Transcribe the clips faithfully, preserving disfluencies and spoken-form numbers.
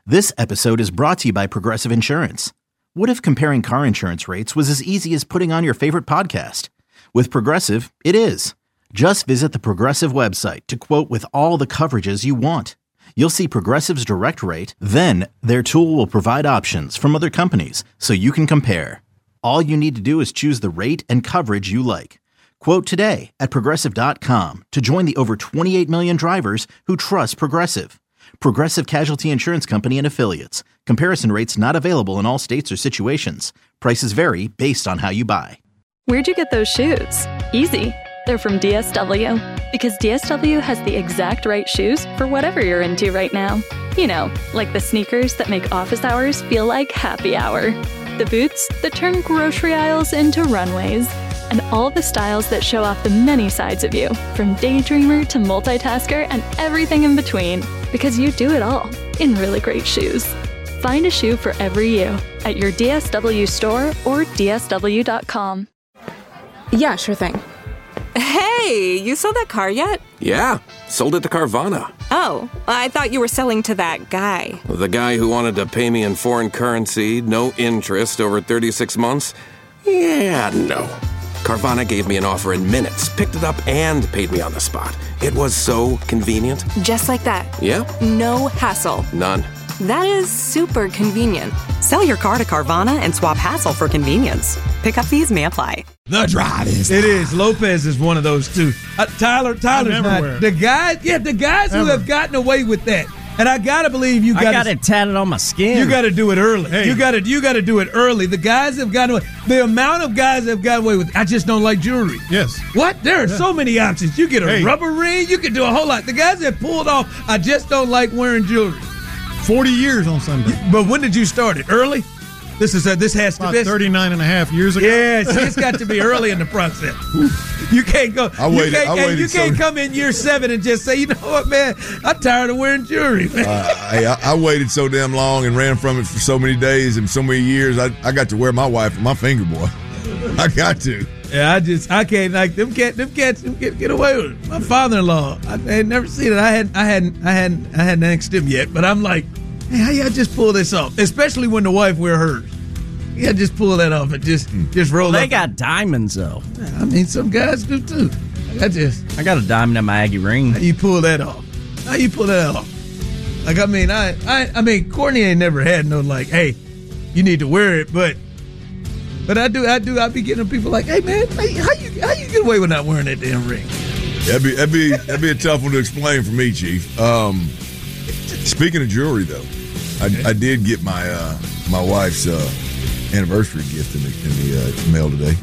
This episode is brought to you by Progressive Insurance. What if comparing car insurance rates was as easy as putting on your favorite podcast? With Progressive, it is. Just visit the Progressive website to quote with all the coverages you want. You'll see Progressive's direct rate, then their tool will provide options from other companies so you can compare. All you need to do is choose the rate and coverage you like. Quote today at Progressive dot com to join the over twenty-eight million drivers who trust Progressive. Progressive Casualty Insurance Company and Affiliates. Comparison rates not available in all states or situations. Prices vary based on how you buy. Where'd you get those shoes? Easy. They're from D S W. Because D S W has the exact right shoes for whatever you're into right now. You know, like the sneakers that make office hours feel like happy hour. The boots that turn grocery aisles into runways. And all the styles that show off the many sides of you, from daydreamer to multitasker and everything in between. Because you do it all in really great shoes. Find a shoe for every you at your D S W store or D S W dot com. Yeah, sure thing. Hey, you sold that car yet? Yeah, sold it to Carvana. Oh, I thought you were selling to that guy. The guy who wanted to pay me in foreign currency, no interest, over thirty-six months? Yeah, no. Carvana gave me an offer in minutes, picked it up, and paid me on the spot. It was so convenient. Just like that. Yeah? No hassle. None. That is super convenient. Sell your car to Carvana and swap hassle for convenience. Pickup fees may apply. The drive is It is. Lopez is one of those two. Uh, Tyler, Tyler's not. The guys, yeah, the guys Ever. who have gotten away with that. And I gotta believe you got. I got it tatted on my skin. You got to do it early. Hey. You got to. You got to do it early. The guys have gotten away. The amount of guys that have gotten away with. I just don't like jewelry. Yes. What? There are yeah. so many options. You get a hey. rubber ring. You can do a whole lot. The guys that pulled off. I just don't like wearing jewelry. Forty years on Sunday. But when did you start it? Early. This is a, this has About to be thirty-nine and a half years ago. Yes, it's got to be early in the process. You can't go. I waited. You can't, I waited you can't so, come in year seven and just say, you know what, man, I'm tired of wearing jewelry. Man. Uh, hey, I, I waited so damn long and ran from it for so many days and so many years. I, I got to wear my wife my finger, boy. I got to. Yeah, I just I can't like them cat them cats them get, get away with it. My father-in-law, I, I had never seen it. I hadn't I hadn't I hadn't I hadn't asked him yet, but I'm like, hey, how y'all just pull this off? Especially when the wife wear hers. Yeah, just pull that off and just just roll well, up. They got diamonds though. I mean, some guys do too. I just I got a diamond in my Aggie ring. How you pull that off? How you pull that off? Like I mean, I I I mean, Courtney ain't never had no like, hey, you need to wear it, but but I do I do I be getting people like, hey man, hey, how you how you get away with not wearing that damn ring? That'd be that'd be that'd be a tough one to explain for me, Chief. Um, speaking of jewelry though, I, I did get my uh, my wife's. Uh, anniversary gift in the, in the uh, mail today.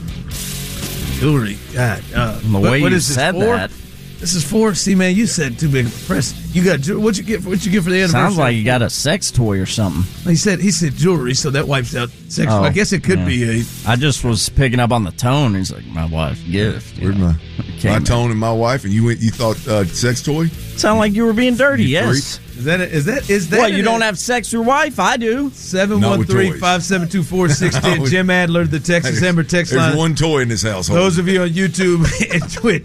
Jewelry, God, uh, the way what, what you is said this for? that. This is for. See, man, you said too big of a press. You got what you get? What you get for the anniversary? Sounds like you got a sex toy or something. He said he said jewelry, so that wipes out sex. Oh, I guess it could yeah. be. A, I just was picking up on the tone. He's like, my wife's gift. Where's my my tone and my wife? And you went. You thought uh, sex toy? Sound like you were being dirty. You yes. Freak. Is that a, is that is that? What, you don't have sex with your wife? I do. seven one three, five seven two, four six one zero. Jim Adler, the Texas Ember text line. There's one toy in this household. Those of you on YouTube and Twitch.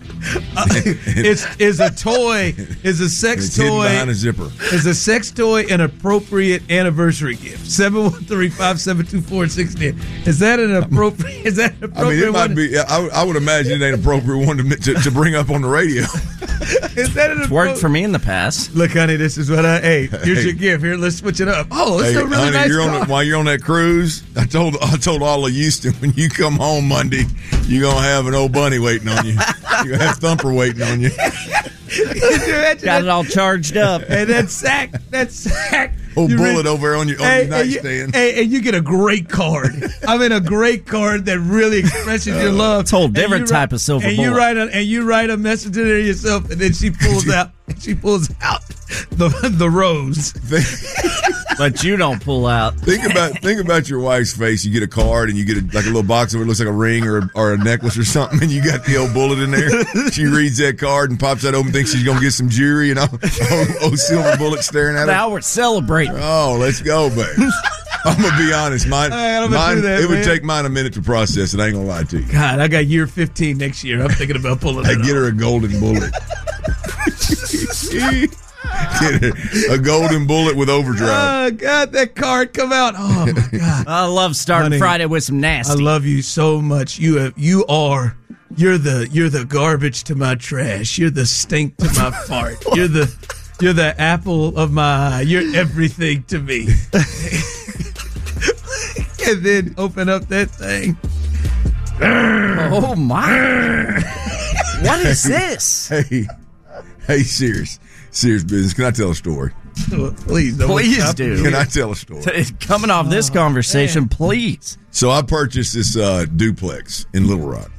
Uh, it's is a toy is a sex it's toy behind a zipper. Is a sex toy an appropriate anniversary gift? seven one three, five seven two, four six one zero. Is that an appropriate is that an appropriate I mean it might one? be I, I would imagine it ain't an appropriate one to, to to bring up on the radio. Is that an it's worked for me in the past. Look, honey, this is what I ate. Here's hey. your gift. Here, let's switch it up. Oh, it's hey, a really honey, nice you're car. On the, while you're on that cruise, I told I told all of Houston when you come home Monday, you're gonna have an old bunny waiting on you. You're gonna have Thumper waiting on you. Got it all charged up. And that sack, that sack. Old bullet re- over on your, on hey, your nightstand. And you, and you get a great card. I mean, a great card that really expresses your love. It's a whole different and type of silver and bullet. You write a, and you write a message to her yourself, and then she pulls out. She pulls out the the rose. But you don't pull out. Think about think about your wife's face. You get a card and you get a, like a little box of it looks like a ring or or a necklace or something, and you got the old bullet in there. She reads that card and pops that open, thinks she's gonna get some jewelry, you know, old, old silver bullet staring at her. Now we're celebrating. Oh, let's go, babe. I'm gonna be honest. Mine, mine that, it would man. take mine a minute to process it. I ain't gonna lie to you. God, I got year fifteen next year. I'm thinking about pulling it I get off. her a golden bullet. Get a, a golden bullet with overdrive. Oh, God, that card come out. Oh, my God. I love starting Honey, Friday with some nasty. I love you so much. You have, you are, you're the, you're the garbage to my trash. You're the stink to my fart. You're the, you're the apple of my eye. You're everything to me. And then open up that thing. Oh, my. What is this? Hey, hey, serious, serious business. Can I tell a story? Please, don't Please stop do. me. Can I tell a story? Coming off this conversation, please. So I purchased this uh, duplex in Little Rock,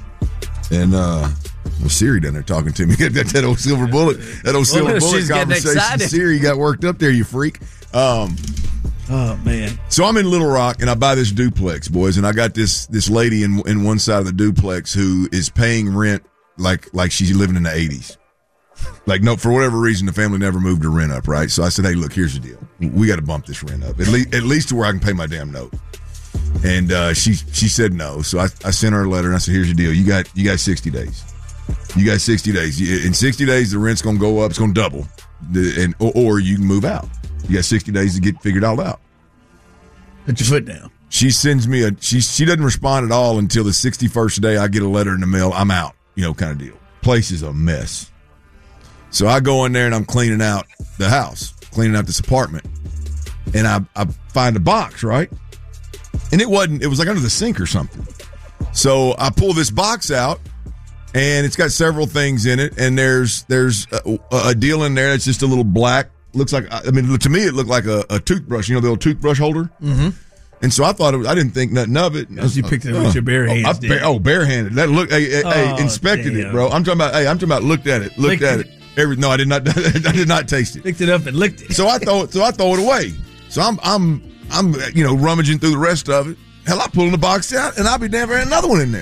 and uh, well, Siri down there talking to me. Got that, that old silver bullet, that old silver Well, bullet she's getting conversation. excited. Siri got worked up there, you freak. Um, Oh, man. So I'm in Little Rock, and I buy this duplex, boys, and I got this this lady in in one side of the duplex who is paying rent like like she's living in the eighties. Like, no, for whatever reason, the family never moved her rent up, right? So I said, hey, look, here's the deal. We got to bump this rent up, at least at least to where I can pay my damn note. And uh, she she said no. So I, I sent her a letter, and I said, here's the deal. You got you got sixty days. You got sixty days. In sixty days, the rent's going to go up. It's going to double, the, and or, or you can move out. You got sixty days to get figured all out. Put your foot down. She sends me a she she doesn't respond at all until the sixty-first day. I get a letter in the mail. I'm out, you know, kind of deal. Place is a mess. So I go in there and I'm cleaning out the house, cleaning out this apartment, and I I find a box, right? And it wasn't. It was like under the sink or something. So I pull this box out, and it's got several things in it. And there's there's a, a deal in there that's just a little black. Looks like, I mean, to me, it looked like a, a toothbrush, you know, the old toothbrush holder. Mm-hmm. And so I thought, it was, I didn't think nothing of it. As you picked it up with your bare hands. Oh, I, bare, oh barehanded. That look, hey, hey, Oh, hey, inspected damn. it, bro. I'm talking about, hey, I'm talking about looked at it, looked Licked at it. it. Every, no, I did not, I did not taste it. Picked it up and licked it. So I throw it, so I throw it away. So I'm, I'm, I'm, you know, rummaging through the rest of it. Hell, I pulling the box out, and I'll be damn, there ain't another one in there.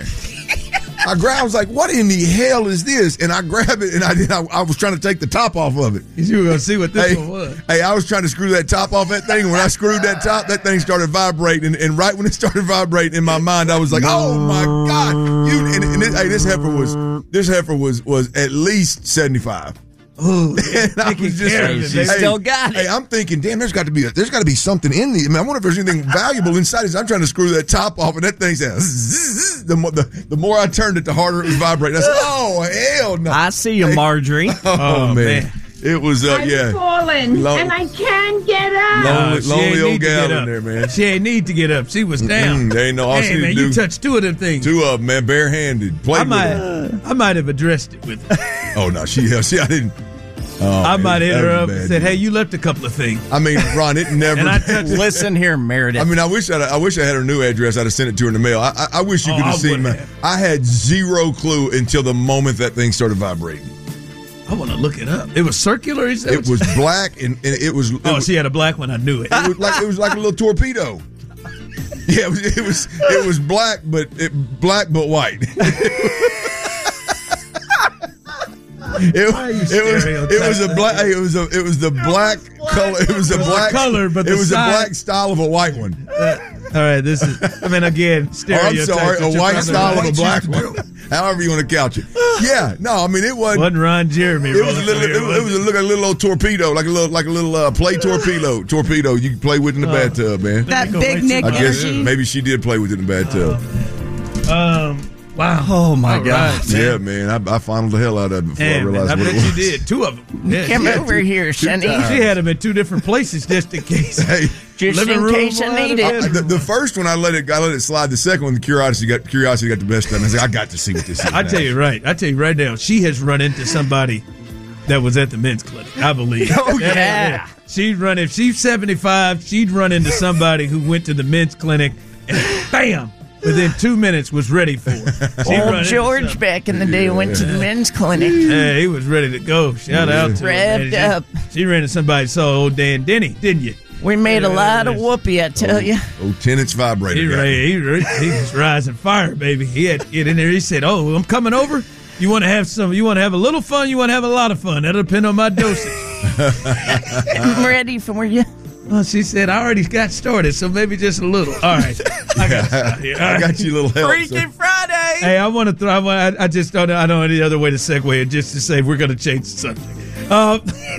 I grab, I was like, what in the hell is this? And I grab it, and I did. I, I was trying to take the top off of it. You were going to see what this Hey, one was. hey, I was trying to screw that top off that thing. And when I screwed that top, that thing started vibrating. And, and right when it started vibrating in my mind, I was like, oh my God. You, and, and this, hey, this heifer was, this heifer was, was at least seventy-five. Ooh, And I was just, care of it, She still got it. Hey, I'm thinking, damn, there's got to be a, there's got to be something in the. I mean, I wonder if there's anything valuable inside it. I'm trying to screw that top off, and that thing says. The more, the, the more I turned it, the harder it was vibrating. I said, "Oh hell no!" I see you, Marjorie. Oh, Oh, man. man. it was uh, I've yeah, fallen Lon- and I can't get up. lonely, she lonely ain't old need to gal get in up. there, man. She ain't need to get up. She was down. Mm, they ain't no all she Hey, need man, to you do. touched two of them things. Two of them, man, barehanded. Played I with might, them. I might have addressed it with her. Oh no, she, she, I didn't. Oh, I man, might hit that her was up bad. and said, "Hey, you left a couple of things." I mean, Ron, it never. And I touched it. Listen here, Meredith. I mean, I wish I'd, I wish I had her new address. I'd have sent it to her in the mail. I, I, I wish you Oh, could I have seen. wouldn't My, have. I had zero clue until the moment that thing started vibrating. I want to look it up. It was circular. Is that It what you- was black, and, and it was. It Oh, was, she had a black one. I knew it. it was like it was like a little torpedo. Yeah, it was. It was, it was black, but it, black but white. It, it was it was a black it was a it was the black color it was a black color, but it the was side- a black style of a white one. All right, this is. I mean, again, Or I'm stereotypes. sorry, that a you're white trying to style of write. a black one. However you want to couch it. Yeah, no, I mean it wasn't. Wasn't Ron Jeremy? It was a rolling little. through It, here, was- it was a look like a little old torpedo, like a little like a little uh, play torpedo. Torpedo you can play with in the bathtub, man. That go big right Nick to- I guess energy. maybe she did play with it in the bathtub. Um. Wow. Oh, my All God. right, man. Yeah, man, I, I fondled the hell out of it before I Man, man, realized I what bet it was. you did. Two of them. Yeah, Come she had over two- here, Sonny. times. She had them in two different places just in case. Hey, Just Living in room, case you one, need and it. the, the first one I let it I let it slide. The second one, the curiosity got curiosity got the best of me. I said, I got to see what this is. I now. tell you right. I tell you right now. She has run into somebody that was at the men's clinic. I believe. Oh, yeah. She'd run if she's seventy-five. She'd run into somebody who went to the men's clinic and bam, within two minutes was ready for her. She run Old into George somebody. back in the day went to the men's clinic. Hey, he was ready to go. Shout out to her. Revved man. up. She, she ran into somebody saw old Dan Denny, didn't you? We made a Yeah, lot of that's- whoopee, I tell you. Oh, tenants vibrator. He, got ra- me. he, ra- he was rising fire, baby. He had to get in there. He said, "Oh, I'm coming over. You want to have some? You want to have a little fun? You want to have a lot of fun? That'll depend on my dosage." I'm ready for you. Well, she said, "I already got started, so maybe just a little." All right, I got you out here. All I right. got you a little help. Freaky so- Friday. Hey, I want to throw. I, want, I, I just don't know. I don't know any other way to segue it. Just to say we're going to change the subject. Um,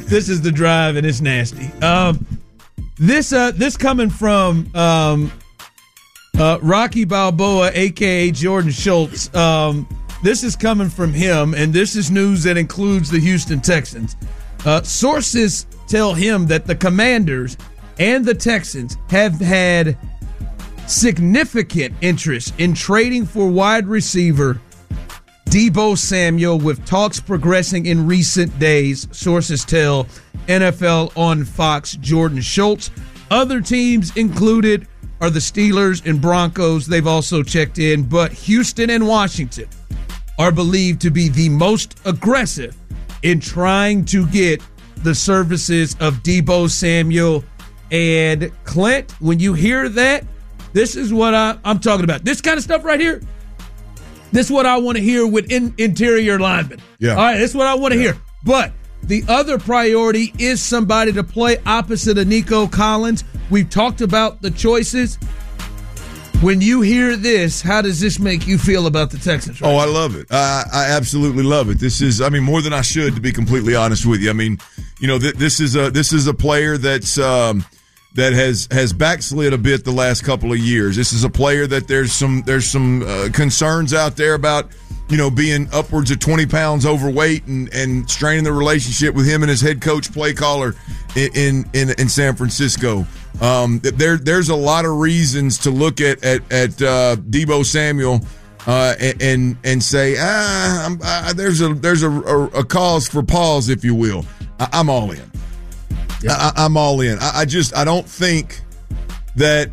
This is the drive, and it's nasty. Um, this uh, this coming from um, uh, Rocky Balboa, a k a. Jordan Schultz. Um, this is coming from him, and this is news that includes the Houston Texans. Uh, sources tell him that the Commanders and the Texans have had significant interest in trading for wide receiver Deebo Samuel, with talks progressing in recent days, sources tell N F L on Fox Jordan Schultz. Other teams included are the Steelers and Broncos. They've also checked in, but Houston and Washington are believed to be the most aggressive in trying to get the services of Deebo Samuel. And Clint, when you hear that, this is what I, I'm talking about. This kind of stuff right here, this is what I want to hear with in, interior linemen. Yeah. All right, this is what I want to hear. But the other priority is somebody to play opposite of Nico Collins. We've talked about the choices. When you hear this, how does this make you feel about the Texans? Right oh, now? I love it. I, I absolutely love it. This is, I mean, more than I should, to be completely honest with you. I mean, you know, th- this is a this is a player that's um, that has has backslid a bit the last couple of years. This is a player that there's some there's some uh, concerns out there about, you know, being upwards of twenty pounds overweight and, and straining the relationship with him and his head coach, play caller in in, in San Francisco. Um, there, there's a lot of reasons to look at at, at uh, Deebo Samuel uh, and, and and say, ah, I'm, I, there's a there's a, a, a cause for pause, if you will. I, I'm all in. Yeah. I, I'm all in. I, I just I don't think that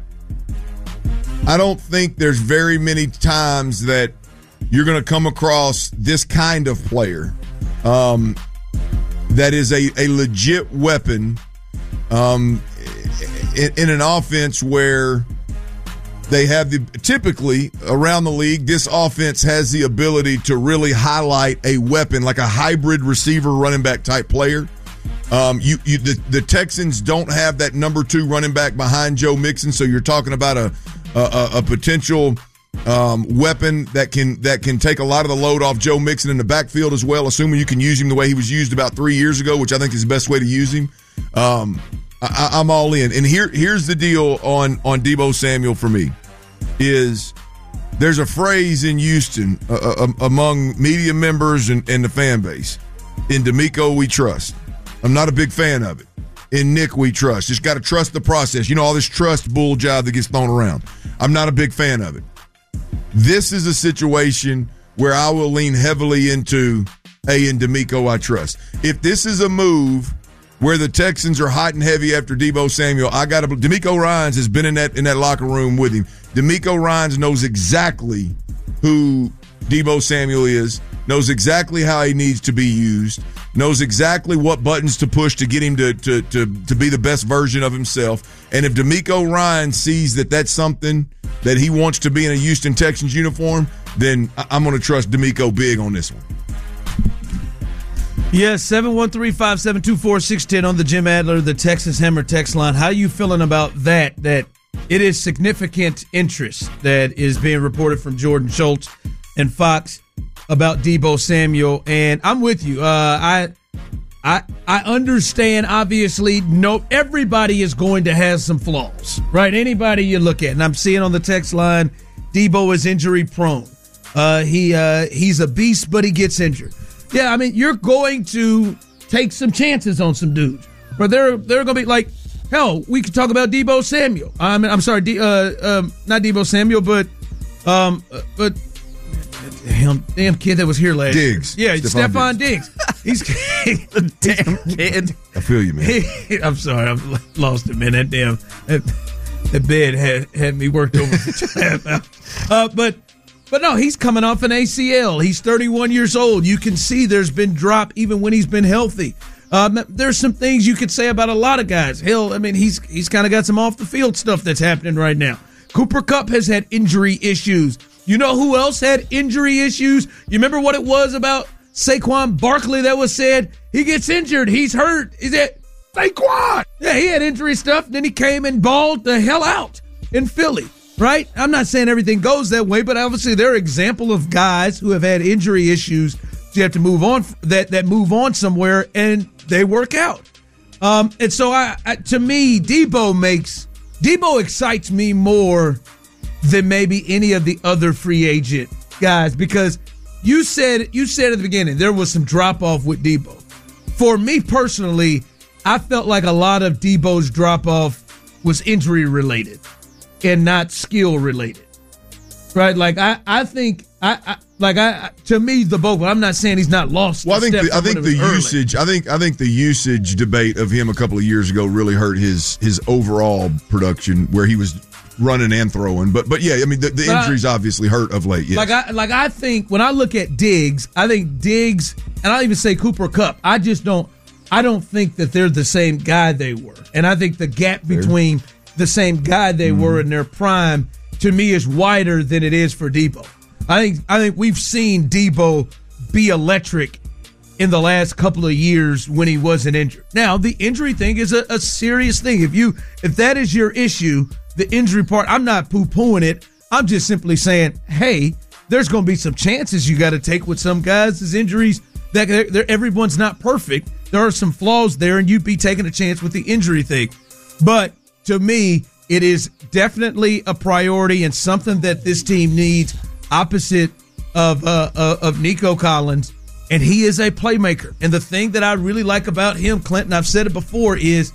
I don't think there's very many times that you're going to come across this kind of player um, that is a, a legit weapon. Um, In, in an offense where they have the typically around the league, this offense has the ability to really highlight a weapon, like a hybrid receiver running back type player. Um, you, you the, the Texans don't have that number two running back behind Joe Mixon, so you're talking about a a, a potential um, weapon that can that can take a lot of the load off Joe Mixon in the backfield as well, assuming you can use him the way he was used about three years ago, which I think is the best way to use him. Um, I, I'm all in. And here, here's the deal on, on Deebo Samuel for me is there's a phrase in Houston uh, uh, among media members and, and the fan base. In D'Amico, we trust. I'm not a big fan of it. In Nick, we trust. Just got to trust the process. You know, all this trust bull job that gets thrown around. I'm not a big fan of it. This is a situation where I will lean heavily into, hey, in D'Amico, I trust. If this is a move where the Texans are hot and heavy after Deebo Samuel, I got to. D'Amico Ryans has been in that in that locker room with him. D'Amico Ryans knows exactly who Deebo Samuel is, knows exactly how he needs to be used, knows exactly what buttons to push to get him to to to, to be the best version of himself. And if D'Amico Ryans sees that that's something that he wants to be in a Houston Texans uniform, then I'm going to trust D'Amico big on this one. Yes, seven one three, five seven two, four six one zero on the Jim Adler, the Texas Hammer text line. How are you feeling about that, that it is significant interest that is being reported from Jordan Schultz and Fox about Deebo Samuel? And I'm with you. Uh, I I I understand, obviously, no, everybody is going to have some flaws, right? Anybody you look at. And I'm seeing on the text line, Deebo is injury prone. Uh, he uh, he's a beast, but he gets injured. Yeah, I mean, you're going to take some chances on some dudes. But they're they're going to be like, hell, we could talk about Deebo Samuel. I mean, I'm sorry, D, uh, um, not Deebo Samuel, but um, uh, but damn, damn kid that was here last Diggs. year. Yeah, Stephon Stephon Diggs. Diggs. He's the damn kid. I feel you, man. He, I'm sorry, I've lost it, man. That damn that, that bed had had me worked over for half hour. Uh, but. But no, he's coming off an A C L. He's thirty-one years old. You can see there's been drop even when he's been healthy. Um, there's some things you could say about a lot of guys. Hill, I mean, he's he's kind of got some off the field stuff that's happening right now. Cooper Kupp has had injury issues. You know who else had injury issues? You remember what it was about Saquon Barkley that was said? He gets injured. He's hurt. Is it Saquon? Yeah, he had injury stuff. Then he came and balled the hell out in Philly. Right? I'm not saying everything goes that way, but obviously they're an example of guys who have had injury issues you have to move on that that move on somewhere, and they work out. Um, and so, I, I to me, Debo makes Debo excites me more than maybe any of the other free agent guys, because you said you said at the beginning there was some drop off with Debo. For me personally, I felt like a lot of Debo's drop off was injury related and not skill related. Right? Like I, I think I, I like I to me the both. I'm not saying he's not lost. Well, I think the, I think the usage. I think I think the usage debate of him a couple of years ago really hurt his his overall production, where he was running and throwing. But but yeah, I mean the, the injuries I, obviously hurt of late. Yes. Like I like I think when I look at Diggs, I think Diggs, and I'll even say Cooper Kupp. I just don't. I don't think that they're the same guy they were, and I think the gap Fair. between the same guy they mm-hmm. were in their prime, to me, is wider than it is for Debo. I think I think we've seen Debo be electric in the last couple of years when he wasn't injured. Now, the injury thing is a, a serious thing. If you if that is your issue, the injury part, I'm not poo-pooing it. I'm just simply saying, hey, there's going to be some chances you got to take with some guys' injuries. That they're, they're, everyone's not perfect. There are some flaws there, and you'd be taking a chance with the injury thing. But to me, it is definitely a priority and something that this team needs, opposite of uh, uh, of Nico Collins, and he is a playmaker. And the thing that I really like about him, Clinton, I've said it before, is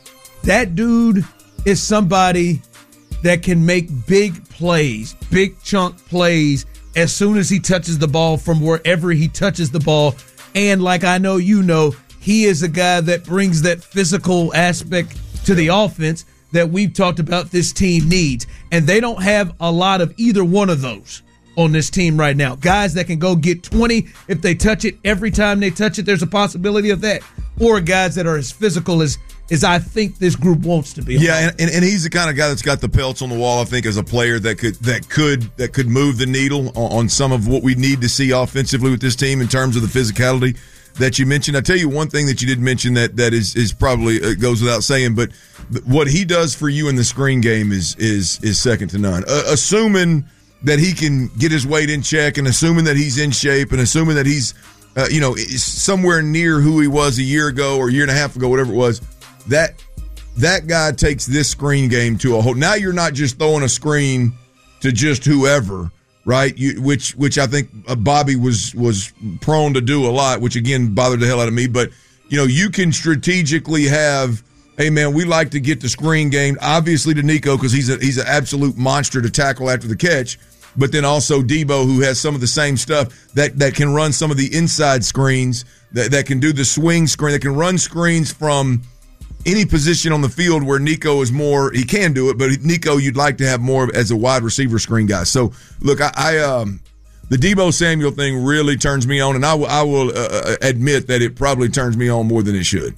that dude is somebody that can make big plays, big chunk plays, as soon as he touches the ball from wherever he touches the ball. And like I know you know, he is a guy that brings that physical aspect to the offense that we've talked about this team needs. And they don't have a lot of either one of those on this team right now. Guys that can go get twenty if they touch it. Every time they touch it, there's a possibility of that. Or guys that are as physical as, as I think this group wants to be. Yeah, and, and, and he's the kind of guy that's got the pelts on the wall, I think, as a player that could that could that could move the needle on, on some of what we need to see offensively with this team in terms of the physicality that you mentioned. I tell you one thing that you did mention that that is is probably uh, goes without saying, but what he does for you in the screen game is is is second to none. Uh, assuming that he can get his weight in check, and assuming that he's in shape, and assuming that he's uh, you know somewhere near who he was a year ago or a year and a half ago, whatever it was, that that guy takes this screen game to a whole. Now you're not just throwing a screen to just whoever. Right, you, which which I think uh, Bobby was was prone to do a lot, which again bothered the hell out of me. But you know, you can strategically have, hey man, we like to get the screen game, obviously to Nico because he's a he's an absolute monster to tackle after the catch. But then also Debo, who has some of the same stuff that that can run some of the inside screens, that that can do the swing screen, that can run screens from any position on the field where Nico is more, he can do it, but Nico you'd like to have more as a wide receiver screen guy. So, look, I, I um, the Debo Samuel thing really turns me on, and I, w- I will uh, admit that it probably turns me on more than it should.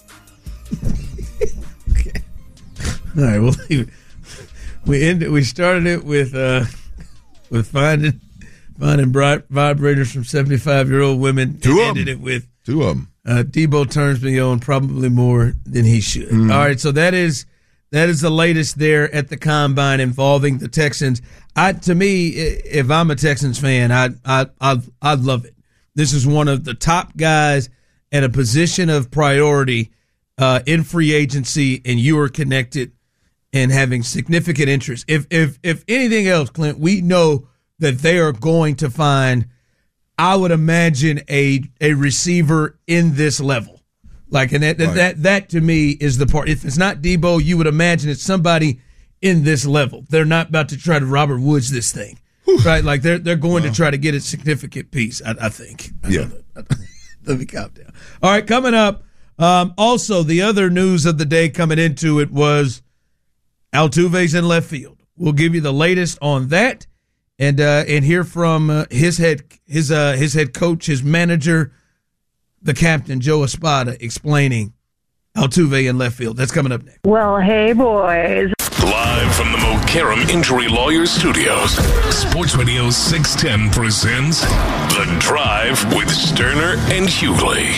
Okay. All right, well, we ended, we started it with uh, with finding finding vibrators from seventy-five-year-old women. Two and of ended them. it with Two of them. Uh, Debo turns me on probably more than he should. Mm-hmm. All right, so that is that is the latest there at the Combine involving the Texans. I to me, if I'm a Texans fan, I I I I love it. This is one of the top guys at a position of priority uh, in free agency, and you are connected and having significant interest. If if if anything else, Clint, we know that they are going to find, I would imagine, a a receiver in this level. Like, and that, right. that that to me is the part. If it's not Debo, you would imagine it's somebody in this level. They're not about to try to Robert Woods this thing, Whew. right? Like they're they're going wow. to try to get a significant piece. I, I think. Yeah. Let me calm down. All right, coming up. Um, also, the other news of the day coming into it was Altuve's in left field. We'll give you the latest on that. And uh, and hear from uh, his head his uh, his head coach, his manager, the captain, Joe Espada, explaining Altuve in left field. That's coming up next. Well, hey, boys. Live from the Mokaram Injury Lawyers Studios, Sports Radio six ten presents The Drive with Sterner and Hughley.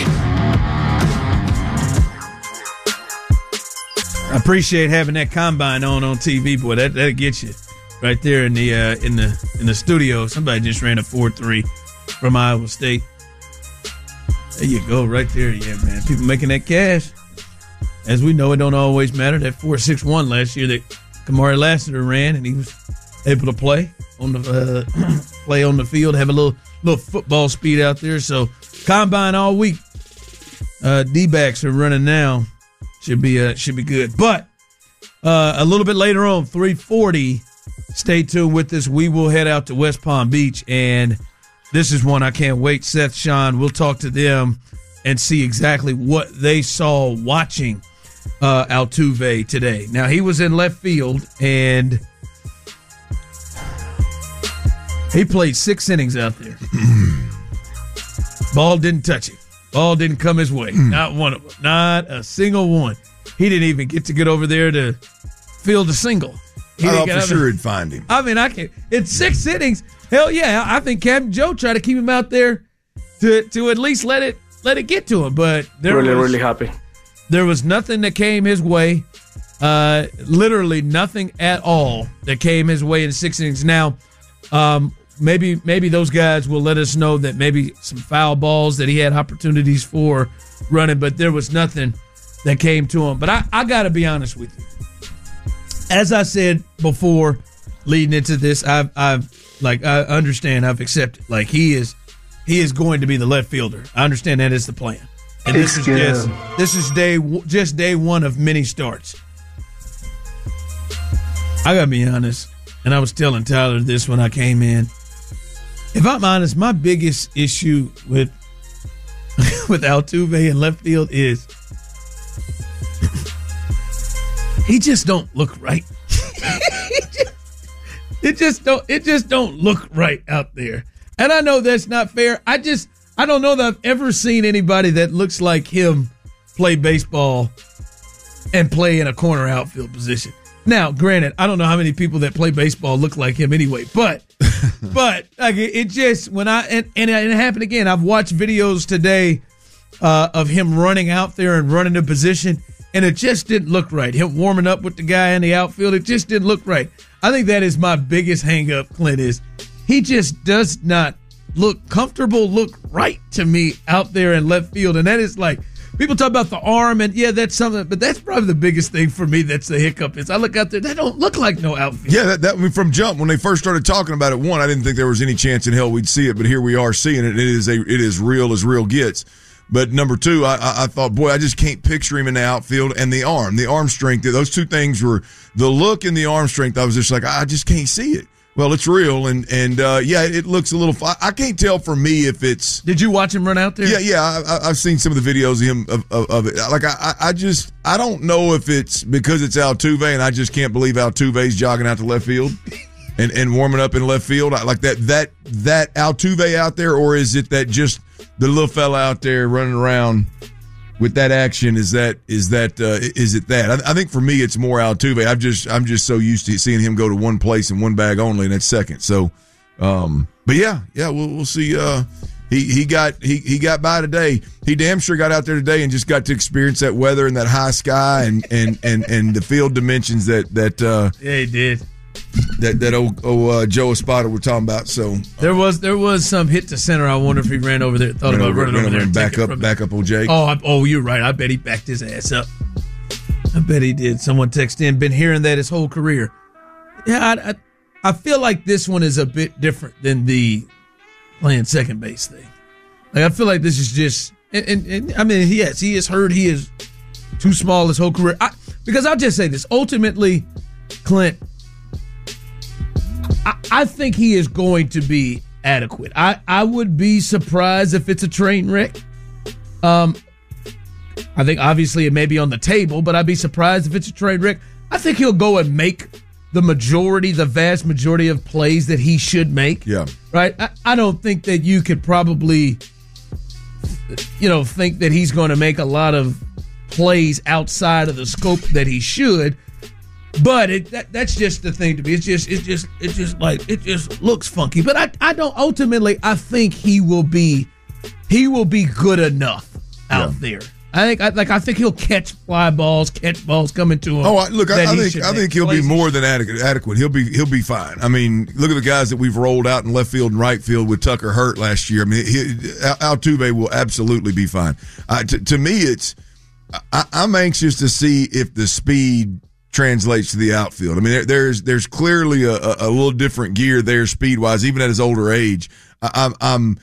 I appreciate having that combine on on T V, boy. That that gets you. Right there in the uh, in the in the studio, somebody just ran a four three from Iowa State. There you go, right there. Yeah, man. People making that cash. As we know, it don't always matter. That four six one last year that Kamari Lassiter ran, and he was able to play on the uh, play on the field, have a little little football speed out there. So combine all week. Uh, D-backs are running now. Should be uh, should be good. But uh, a little bit later on, three forty. Stay tuned with us. We will head out to West Palm Beach, and this is one I can't wait. Seth, Sean, we'll talk to them and see exactly what they saw watching uh, Altuve today. Now, he was in left field, and he played six innings out there. Ball didn't touch him. Ball didn't come his way. Not one of them. Not a single one. He didn't even get to get over there to field a single. He I thought for sure he'd find him. I mean, I can. In six innings, hell yeah, I think Captain Joe tried to keep him out there to to at least let it let it get to him. But there really, was, really happy. There was nothing that came his way. Uh, literally nothing at all that came his way in six innings. Now, um, maybe maybe those guys will let us know that maybe some foul balls that he had opportunities for running, but there was nothing that came to him. But I, I got to be honest with you. As I said before, leading into this, I've, I've, like, I understand, I've accepted. Like, he is, he is going to be the left fielder. I understand that is the plan, and this is just, this is day, just day one of many starts. I gotta be honest, and I was telling Tyler this when I came in. If I'm honest, my biggest issue with with Altuve in left field is. He just don't look right. it just don't. It just don't look right out there. And I know that's not fair. I just I don't know that I've ever seen anybody that looks like him play baseball and play in a corner outfield position. Now, granted, I don't know how many people that play baseball look like him anyway. But but like it, it just when I and, and it happened again. I've watched videos today uh, of him running out there and running a position. And it just didn't look right. Him warming up with the guy in the outfield, it just didn't look right. I think that is my biggest hang-up, Clint, is he just does not look comfortable, look right to me out there in left field. And that is like, people talk about the arm, and yeah, that's something, but that's probably the biggest thing for me that's the hiccup is I look out there, that don't look like no outfield. Yeah, that, that I mean, from jump, when they first started talking about it, one, I didn't think there was any chance in hell we'd see it, but here we are seeing it. It is a, it is real as real gets. But number two, I, I thought, boy, I just can't picture him in the outfield, and the arm, the arm strength. Those two things were the look and the arm strength. I was just like, I just can't see it. Well, it's real, and and uh, yeah, it looks a little. I can't tell for me if it's. Did you watch him run out there? Yeah, yeah, I, I've seen some of the videos of him of, of, of it. Like I, I just, I don't know if it's because it's Altuve, and I just can't believe Altuve's jogging out to left field. And, and warming up in left field, like that that that Altuve out there, or is it that just the little fella out there running around with that action? Is that is that uh, is it that? I, I think for me, it's more Altuve. I've just I'm just so used to seeing him go to one place and one bag only, and that's second. So, um, but yeah, yeah, we'll we'll see. Uh, he he got he he got by today. He damn sure got out there today and just got to experience that weather and that high sky and and and, and the field dimensions that that. Uh, yeah, he did. That that old, old uh, Joe Espada we're talking about. So uh, there was there was some hit to center. I wonder if he ran over there. Thought about over, running ran over there and back up, back up, old Jake. Oh, I, oh, you're right. I bet he backed his ass up. I bet he did. Someone texted in. Been hearing that his whole career. Yeah, I, I I feel like this one is a bit different than the playing second base thing. Like I feel like this is just. And, and, and I mean, yes, he is hurt. He is too small his whole career. I, because I'll just say this. Ultimately, Clint. I, I think he is going to be adequate. I, I would be surprised if it's a train wreck. Um, I think obviously it may be on the table, but I'd be surprised if it's a train wreck. I think he'll go and make the majority, the vast majority of plays that he should make. Yeah. Right? I, I don't think that you could probably, you know, think that he's going to make a lot of plays outside of the scope that he should. But it, that, that's just the thing to me. It's just, it's just, it's just like it just looks funky. But I, I don't. Ultimately, I think he will be, he will be good enough out yeah. there. I think, I, like, I think he'll catch fly balls, catch balls coming to him. Oh, I, look, I, I he think I think he'll be more than adequate. Adequate. He'll be he'll be fine. I mean, look at the guys that we've rolled out in left field and right field with Tucker hurt last year. I mean, he, Altuve will absolutely be fine. Uh, to, to me, it's I, I'm anxious to see if the speed translates to the outfield. I mean, there, there's there's clearly a, a, a little different gear there, speed wise, even at his older age. I, I'm I'm.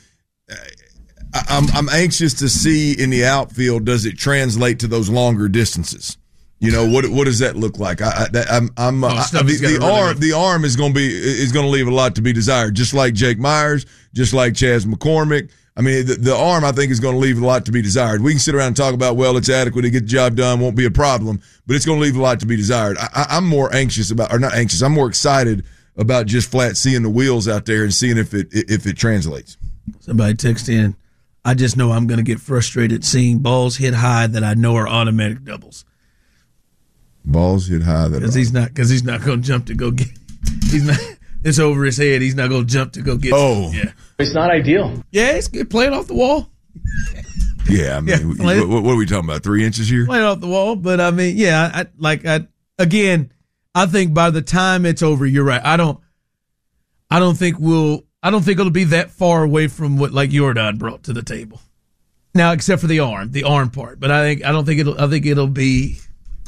I'm, I'm anxious to see in the outfield, does it translate to those longer distances? You know, what what does that look like? I, I, I'm, I'm oh, I, the, the arm really the arm is going to be is going to leave a lot to be desired. Just like Jake Myers, just like Chas McCormick. I mean, the, the arm I think is going to leave a lot to be desired. We can sit around and talk about, well, it's adequate to get the job done, won't be a problem, but it's going to leave a lot to be desired. I, I'm more anxious about, or not anxious. I'm more excited about just flat seeing the wheels out there and seeing if it if it translates. Somebody text in. I just know I'm going to get frustrated seeing balls hit high that I know are automatic doubles. Balls hit high that because he's not because he's not going to jump to go get. He's not. It's over his head. He's not going to jump to go get. Oh, yeah. It's not ideal. Yeah, it's good. Play it off the wall. Yeah, I mean, yeah, what, what are we talking about? Three inches here? Play it off the wall, but I mean, yeah, I, like I again, I think by the time it's over, you're right. I don't, I don't think we'll. I don't think it'll be that far away from what like Yordan brought to the table. Now, except for the arm, the arm part. But I think I don't think it'll. I think it'll be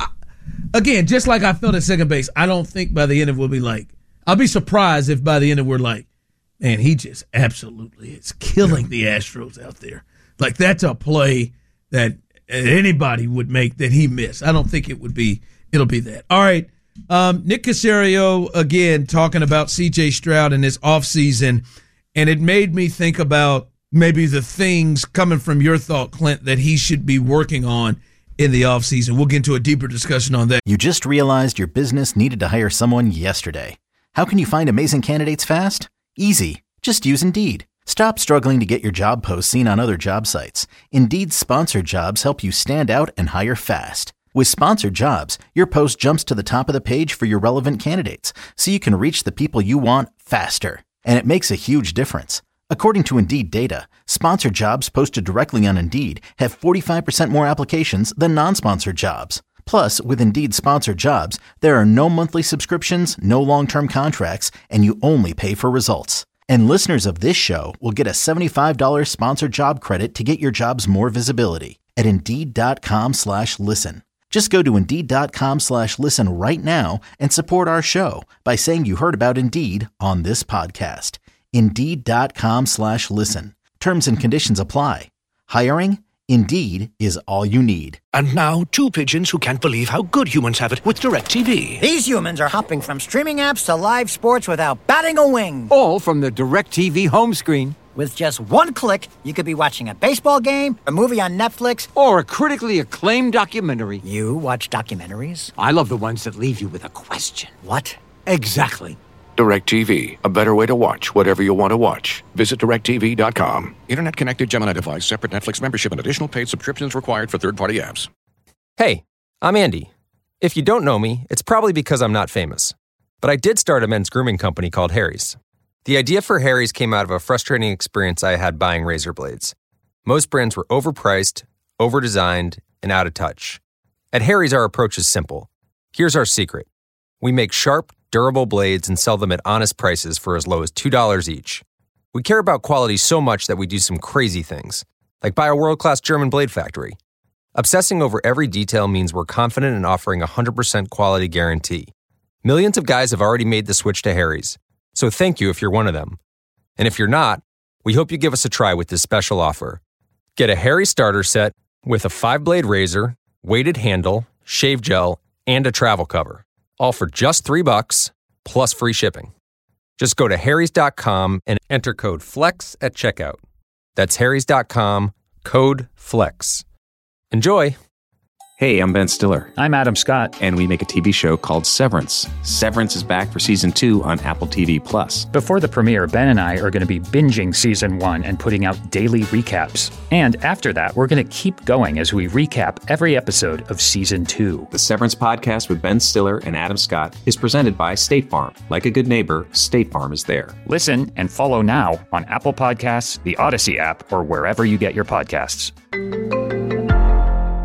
again just like I felt at second base. I don't think by the end of it we'll be like. I'll be surprised if by the end of it we're like, man, he just absolutely is killing yeah. the Astros out there. Like that's a play that anybody would make that he missed. I don't think it would be. It'll be that. All right. Um, Nick Caserio, again, talking about C J Stroud in his offseason, and it made me think about maybe the things coming from your thought, Clint, that he should be working on in the offseason. We'll get into a deeper discussion on that. You just realized your business needed to hire someone yesterday. How can you find amazing candidates fast? Easy. Just use Indeed. Stop struggling to get your job posts seen on other job sites. Indeed's sponsored jobs help you stand out and hire fast. With sponsored jobs, your post jumps to the top of the page for your relevant candidates, so you can reach the people you want faster. And it makes a huge difference. According to Indeed data, sponsored jobs posted directly on Indeed have forty-five percent more applications than non-sponsored jobs. Plus, with Indeed sponsored jobs, there are no monthly subscriptions, no long-term contracts, and you only pay for results. And listeners of this show will get a seventy-five dollars sponsored job credit to get your jobs more visibility at Indeed.com slash listen. Just go to Indeed.com slash listen right now and support our show by saying you heard about Indeed on this podcast. Indeed.com slash listen. Terms and conditions apply. Hiring? Indeed is all you need. And now, two pigeons who can't believe how good humans have it with DirecTV. These humans are hopping from streaming apps to live sports without batting a wing. All from the DirecTV home screen. With just one click, you could be watching a baseball game, a movie on Netflix, or a critically acclaimed documentary. You watch documentaries? I love the ones that leave you with a question. What? Exactly. DirecTV, a better way to watch whatever you want to watch. Visit direct T V dot com. Internet connected Gemini device, separate Netflix membership, and additional paid subscriptions required for third-party apps. Hey, I'm Andy. If you don't know me, it's probably because I'm not famous. But I did start a men's grooming company called Harry's. The idea for Harry's came out of a frustrating experience I had buying razor blades. Most brands were overpriced, overdesigned, and out of touch. At Harry's, our approach is simple. Here's our secret. We make sharp, durable blades and sell them at honest prices for as low as two dollars each. We care about quality so much that we do some crazy things, like buy a world-class German blade factory. Obsessing over every detail means we're confident in offering a one hundred percent quality guarantee. Millions of guys have already made the switch to Harry's, so thank you if you're one of them. And if you're not, we hope you give us a try with this special offer. Get a Harry's starter set with a five-blade razor, weighted handle, shave gel, and a travel cover. All for just three bucks, plus free shipping. Just go to harrys dot com and enter code FLEX at checkout. That's harrys dot com, code FLEX. Enjoy! Hey, I'm Ben Stiller. I'm Adam Scott. And we make a T V show called Severance. Severance is back for season two on Apple T V Plus. Before the premiere, Ben and I are going to be binging season one and putting out daily recaps. And after that, we're going to keep going as we recap every episode of season two. The Severance podcast with Ben Stiller and Adam Scott is presented by State Farm. Like a good neighbor, State Farm is there. Listen and follow now on Apple Podcasts, the Odyssey app, or wherever you get your podcasts.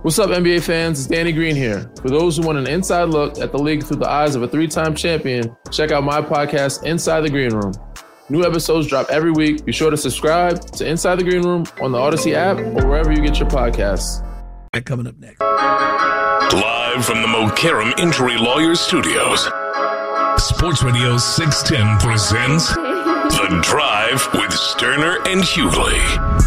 What's up, N B A fans? It's Danny Green here. For those who want an inside look at the league through the eyes of a three-time champion, check out my podcast, Inside the Green Room. New episodes drop every week. Be sure to subscribe to Inside the Green Room on the Odyssey app or wherever you get your podcasts. Coming up next. Live from the Mokaram Injury Lawyers Studios, Sports Radio six ten presents The Drive with Sterner and Hughley.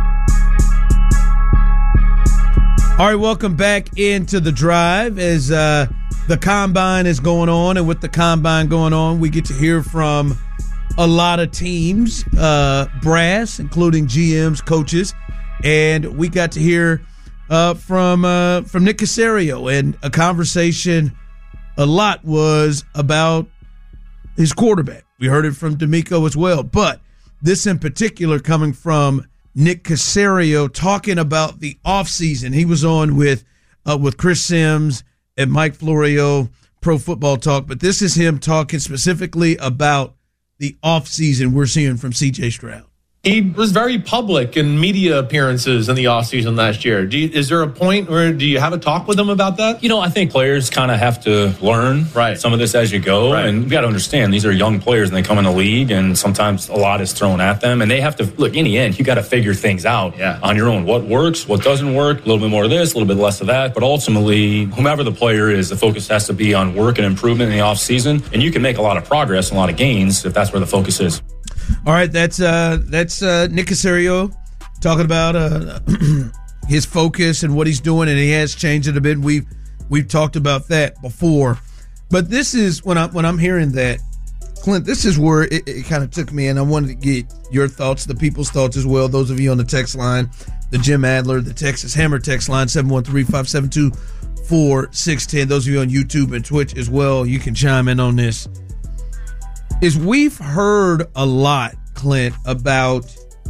All right, welcome back into The Drive as uh, the Combine is going on. And with the Combine going on, we get to hear from a lot of teams, uh, brass, including G Ms, coaches. And we got to hear uh, from uh, from Nick Caserio. And a conversation a lot was about his quarterback. We heard it from D'Amico as well. But this in particular coming from Nick Caserio talking about the offseason. He was on with uh, with Chris Sims and Mike Florio, Pro Football Talk, but this is him talking specifically about the offseason we're seeing from C J Stroud. He was very public in media appearances in the offseason last year. Do you, is there a point where do you have a talk with him about that? You know, I think players kind of have to learn right. some of this as you go. Right. And you got to understand, these are young players and they come in the league and sometimes a lot is thrown at them. And they have to, look, in the end, you got to figure things out yeah. on your own. What works, what doesn't work, a little bit more of this, a little bit less of that. But ultimately, whomever the player is, the focus has to be on work and improvement in the offseason. And you can make a lot of progress and a lot of gains if that's where the focus is. All right, that's uh, that's uh, Nick Caserio talking about uh, his focus and what he's doing, and he has changed it a bit. We've we've talked about that before, but this is when I when I'm hearing that, Clint. This is where it, it kind of took me, and I wanted to get your thoughts, the people's thoughts as well. Those of you on the text line, the Jim Adler, the Texas Hammer text line seven one three, five seven two, four six one zero. Those of you on YouTube and Twitch as well, you can chime in on this. Is we've heard a lot, Clint, about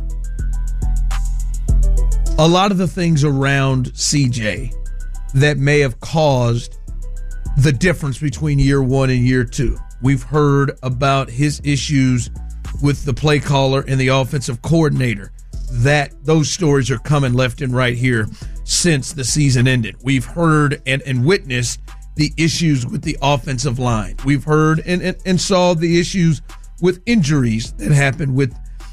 a lot of the things around C J that may have caused the difference between year one and year two. We've heard about his issues with the play caller and the offensive coordinator. That those stories are coming left and right here since the season ended. We've heard and, and witnessed the issues with the offensive line. We've heard and, and, and saw the issues with injuries that happened with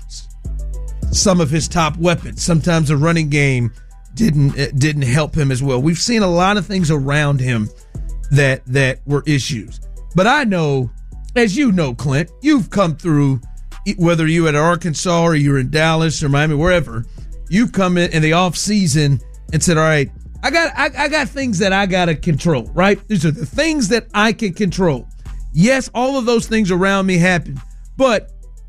some of his top weapons. Sometimes the running game didn't didn't help him as well. We've seen a lot of things around him that that were issues. But I know, as you know, Clint, you've come through, whether you at Arkansas or you're in Dallas or Miami, wherever, you've come in in the off season and said, all right, I got I, I got things that I got to control, right? These are the things that I can control. Yes, all of those things around me happen, but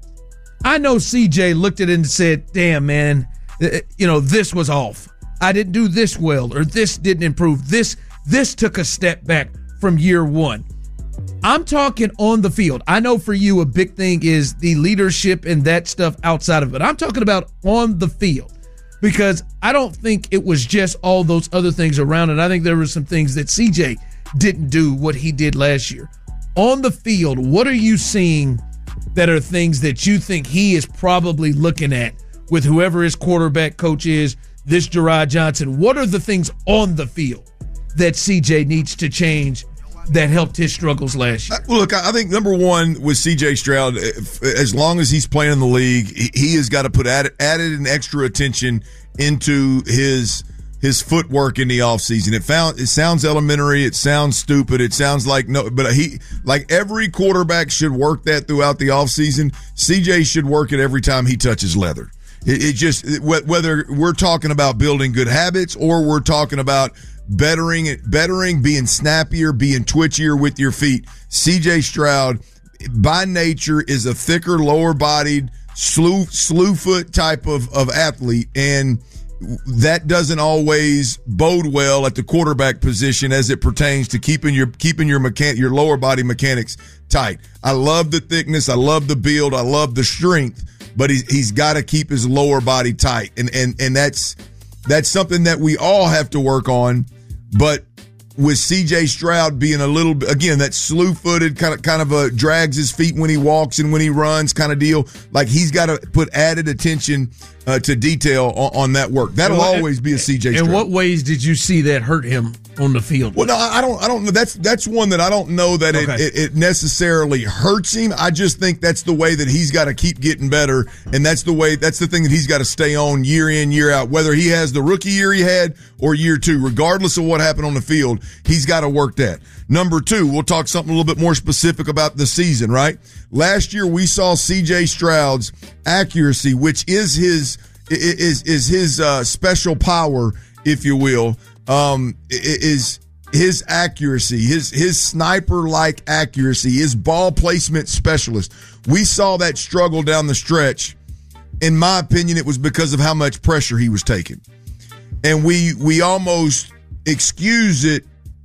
I know C J looked at it and said, damn, man, you know, this was off. I didn't do this well, or this didn't improve. This this took a step back from year one. I'm talking on the field. I know for you a big thing is the leadership and that stuff outside of it. I'm talking about on the field. Because I don't think it was just all those other things around it. I think there were some things that C J didn't do what he did last year. On the field, what are you seeing that are things that you think he is probably looking at with whoever his quarterback coach is, this Jerrod Johnson? What are the things on the field that C J needs to change that helped his struggles last year? Well, look, I think number one with C J Stroud, as long as he's playing in the league, he has got to put added, added and extra attention into his his footwork in the offseason. It found it sounds elementary, it sounds stupid, it sounds like no, but he like every quarterback should work that throughout the offseason. C J should work it every time he touches leather. It, it just it, whether we're talking about building good habits or we're talking about bettering it, bettering, being snappier, being twitchier with your feet. C J Stroud, by nature, is a thicker, lower-bodied, slew, slew foot type of, of athlete, and that doesn't always bode well at the quarterback position as it pertains to keeping your keeping your mechan- your lower body mechanics tight. I love the thickness, I love the build, I love the strength, but he's he's got to keep his lower body tight, and and and that's that's something that we all have to work on. But with C J Stroud being a little bit, again, that slew-footed kind of kind of a drags his feet when he walks and when he runs kind of deal. Like he's got to put added attention uh, to detail on, on that work. That'll what, always be a C J Stroud. In what ways did you see that hurt him on the field? Well, no, I don't. I don't know. That's that's one that I don't know that Okay. it, it, it necessarily hurts him. I just think that's the way that he's got to keep getting better, and that's the way. That's the thing that he's got to stay on year in, year out. Whether he has the rookie year he had or year two, regardless of what happened on the field, he's got to work that. Number two, we'll talk something a little bit more specific about the season. Right? Last year we saw C J Stroud's accuracy, which is his is is his uh, special power, if you will. Um, is his accuracy, his his sniper-like accuracy, his ball placement specialist. We saw that struggle down the stretch. In my opinion, it was because of how much pressure he was taking. And we we almost excuse it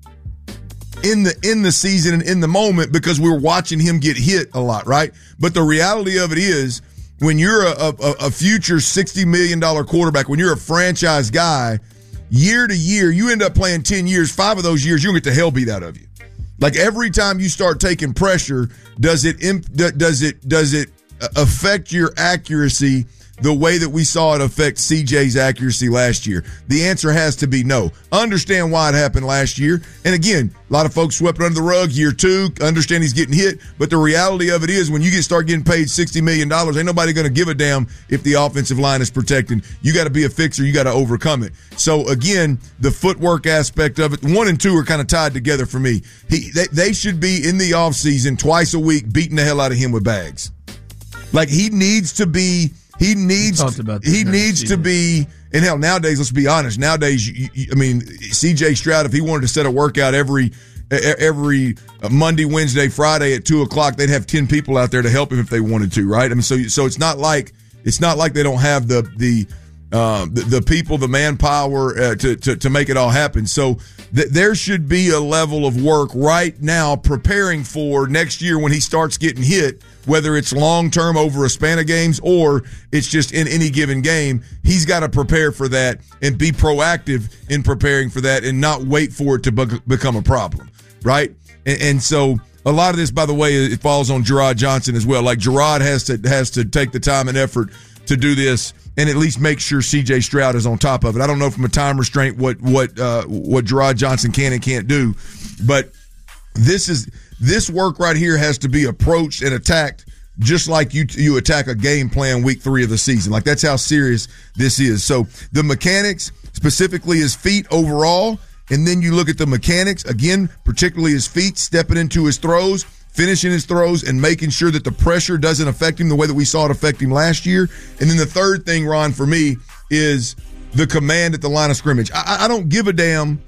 in the in the season and in the moment because we were watching him get hit a lot, right? But the reality of it is, when you're a, a, a future sixty million dollars quarterback, when you're a franchise guy, year to year, you end up playing ten years, five of those years, you'll get the hell beat out of you. Like every time you start taking pressure, does it imp, does it does it affect your accuracy the way that we saw it affect C J's accuracy last year? The answer has to be no. Understand why it happened last year. And again, a lot of folks swept it under the rug year two, understand he's getting hit. But the reality of it is when you get start getting paid sixty million dollars, ain't nobody going to give a damn if the offensive line is protected. You got to be a fixer. You got to overcome it. So again, the footwork aspect of it, one and two are kind of tied together for me. He, they, they should be in the offseason twice a week beating the hell out of him with bags. Like he needs to be He needs he needs to be, and hell, nowadays, let's be honest, nowadays, you, you, I mean, C J Stroud, if he wanted to set a workout every every Monday, Wednesday, Friday at two o'clock, they'd have ten people out there to help him if they wanted to, right? I mean, so so it's not like it's not like they don't have the the uh, the, the people, the manpower uh, to, to to make it all happen. So th- there should be a level of work right now preparing for next year when he starts getting hit. Whether it's long-term over a span of games or it's just in any given game, he's got to prepare for that and be proactive in preparing for that and not wait for it to be- become a problem, right? And, and so a lot of this, by the way, it falls on Gerard Johnson as well. Like Gerard has to has to take the time and effort to do this and at least make sure C J Stroud is on top of it. I don't know from a time restraint what what uh, what Gerard Johnson can and can't do, but this is – this work right here has to be approached and attacked just like you you attack a game plan week three of the season. Like that's how serious this is. So the mechanics, specifically his feet overall, and then you look at the mechanics, again, particularly his feet, stepping into his throws, finishing his throws, and making sure that the pressure doesn't affect him the way that we saw it affect him last year. And then the third thing, Ron, for me, is the command at the line of scrimmage. I, I don't give a damn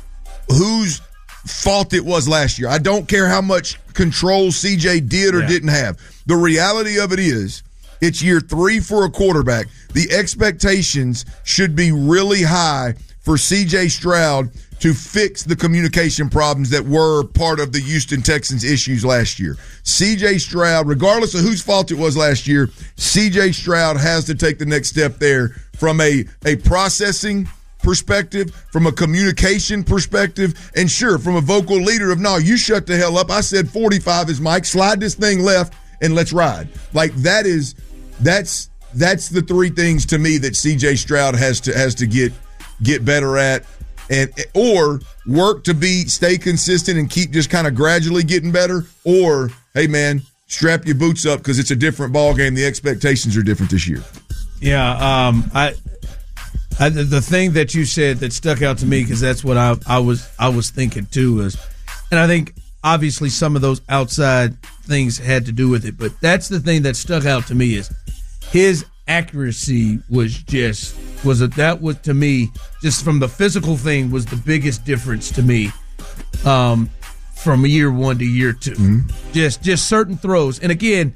who's fault it was last year. I don't care how much control C J did or yeah. didn't have. The reality of it is it's year three for a quarterback. The expectations should be really high for C J Stroud to fix the communication problems that were part of the Houston Texans issues last year. C J Stroud, regardless of whose fault it was last year, C J Stroud has to take the next step there from a, a processing perspective, from a communication perspective, and sure, from a vocal leader of, no, you shut the hell up. I said forty-five is Mike. Slide this thing left and let's ride. Like that is, that's that's the three things to me that C J Stroud has to has to get get better at, and or work to be stay consistent and keep just kind of gradually getting better. Or hey man, strap your boots up because it's a different ball game. The expectations are different this year. Yeah, um, I. I, the thing that you said that stuck out to me, because that's what I, I was I was thinking too, is, and I think obviously some of those outside things had to do with it, but that's the thing that stuck out to me is his accuracy was just was a, that was to me just from the physical thing was the biggest difference to me, um, from year one to year two. Mm-hmm. Just just certain throws, and again.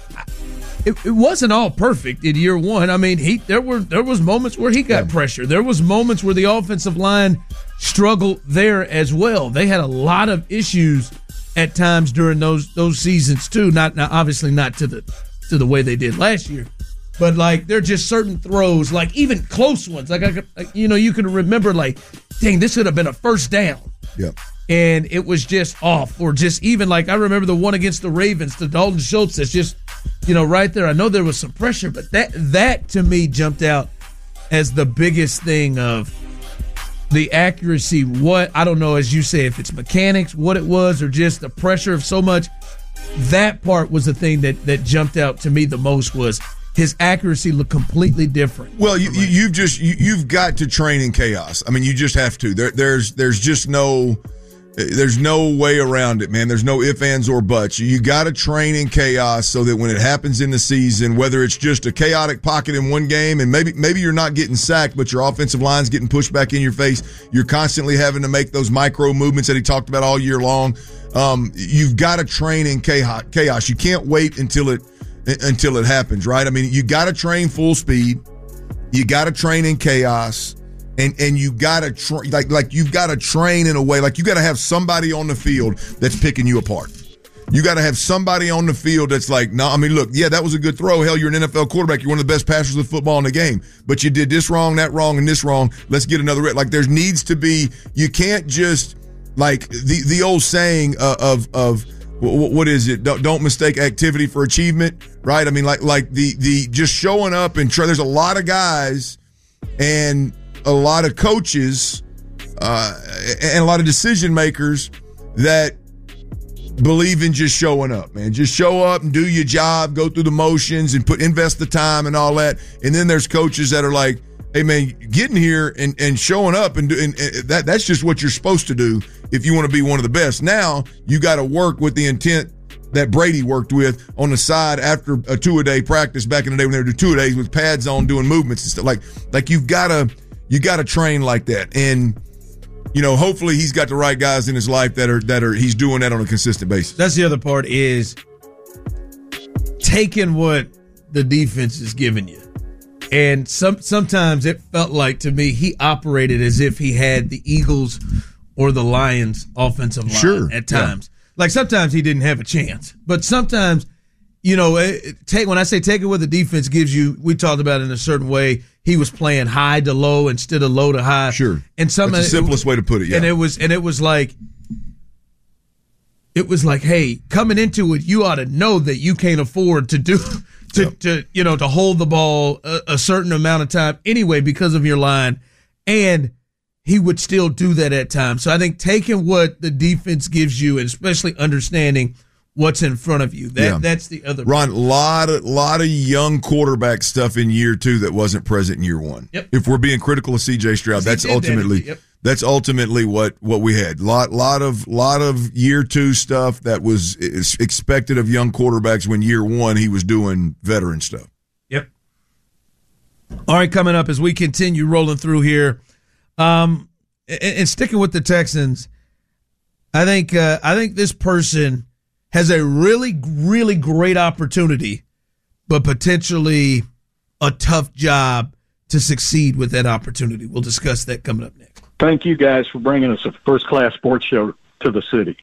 It, it wasn't all perfect in year one. I mean, he there were there was moments where he got yeah. pressure. There was moments where the offensive line struggled there as well. They had a lot of issues at times during those those seasons too. Not now, obviously not to the to the way they did last year, But, like, there are just certain throws, like even close ones. Like, I could, like, you know, you can remember, like, dang, this could have been a first down. Yep. And it was just off. Or just even, like, I remember the one against the Ravens, the Dalton Schultz that's just, you know, right there. I know there was some pressure, but that, that to me jumped out as the biggest thing of the accuracy. What, I don't know, as you say, if it's mechanics, what it was, or just the pressure of so much. That part was the thing that, that jumped out to me the most was his accuracy looked completely different. Well, you, you, you've just you, you've got to train in chaos. I mean, you just have to. There, there's there's just no there's no way around it, man. There's no ifs, ands, or buts. You got to train in chaos so that when it happens in the season, whether it's just a chaotic pocket in one game, and maybe maybe you're not getting sacked, but your offensive line's getting pushed back in your face, you're constantly having to make those micro movements that he talked about all year long. Um, you've got to train in chaos. You can't wait until it until it happens, right? I mean, you got to train full speed. You got to train in chaos, and and you got to tra- like like you've got to train in a way like you got to have somebody on the field that's picking you apart. You got to have somebody on the field that's like, no, I mean, look, yeah, that was a good throw. Hell, you're an N F L quarterback. You're one of the best passers of football in the game, but you did this wrong, that wrong, and this wrong. Let's get another. Like there needs to be. You can't just. Like the, the old saying uh, of of what is it? Don't, don't mistake activity for achievement, right? I mean, like like the the just showing up and try. There's a lot of guys and a lot of coaches uh, and a lot of decision makers that believe in just showing up, man. Just show up and do your job, go through the motions, and put invest the time and all that. And then there's coaches that are like, hey, man, getting here and, and showing up and, do, and, and that that's just what you're supposed to do if you want to be one of the best. Now you got to work with the intent that Brady worked with on the side after a two-a-day practice back in the day when they were doing two-a-days with pads on doing movements and stuff. Like, like you've got to you got to train like that. And, you know, hopefully he's got the right guys in his life that are that are he's doing that on a consistent basis. That's the other part is taking what the defense is giving you. And some sometimes it felt like to me he operated as if he had the Eagles or the Lions offensive line sure, at times. Yeah. Like sometimes he didn't have a chance, but sometimes, you know, it, take when I say take it what the defense gives you, we talked about it in a certain way. He was playing high to low instead of low to high. Sure, and some that's the simplest it, way to put it. Yeah, and it was and it was like. It was like, hey, coming into it, you ought to know that you can't afford to do. To, yep. to you know to hold the ball a, a certain amount of time anyway because of your line, and he would still do that at times. So I think taking what the defense gives you and especially understanding what's in front of you, that yeah. that's the other. Ron, a lot of lot of young quarterback stuff in year two that wasn't present in year one. Yep. If we're being critical of C J Stroud, that's ultimately that. Yep. that's ultimately what what we had. Lot lot of lot of year two stuff that was expected of young quarterbacks when year one he was doing veteran stuff. Yep. All right, coming up as we continue rolling through here, um, and, and sticking with the Texans, I think uh, I think this person has a really really great opportunity, but potentially a tough job to succeed with that opportunity. We'll discuss that coming up next. Thank you guys for bringing us a first-class sports show to the city.